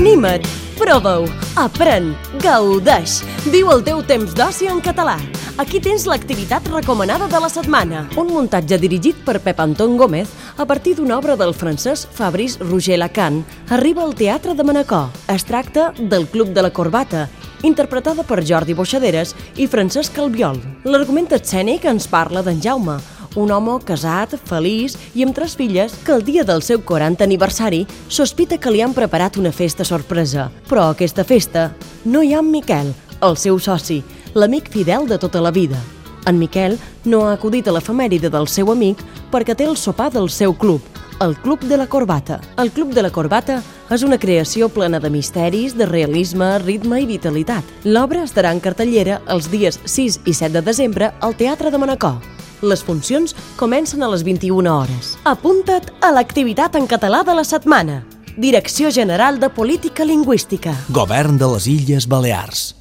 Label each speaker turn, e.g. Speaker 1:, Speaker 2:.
Speaker 1: Anima't, prova-ho, aprèn, gaudeix. Viu el teu temps d'oci en català. Aquí tens l'activitat recomanada de la setmana. Un muntatge dirigit per Pep Anton Gómez a partir d'una obra del francès Fabrice Roger-Lacan arriba al Teatre de Manacor. Es tracta del Club de la Corbata, interpretada per Jordi Boixaderes i Francesc Albiol. L'argument escènic ens parla d'en Jaume, un home casat, feliç i amb 3 filles que el dia del seu 40 aniversari sospita que li han preparat una festa sorpresa. Però a aquesta festa no hi ha en Miquel, el seu soci, l'amic fidel de tota la vida. En Miquel no ha acudit a l'efemèride del seu amic perquè té el sopar del seu club, el Club de la Corbata. El Club de la Corbata és una creació plena de misteris, de realisme, ritme i vitalitat. L'obra estarà en cartellera els dies 6 i 7 de desembre al Teatre de Manacor. Les funcions comencen a les 21 hores. Apunta't a l'activitat en català de la setmana. Direcció General de Política Lingüística.
Speaker 2: Govern de les Illes Balears.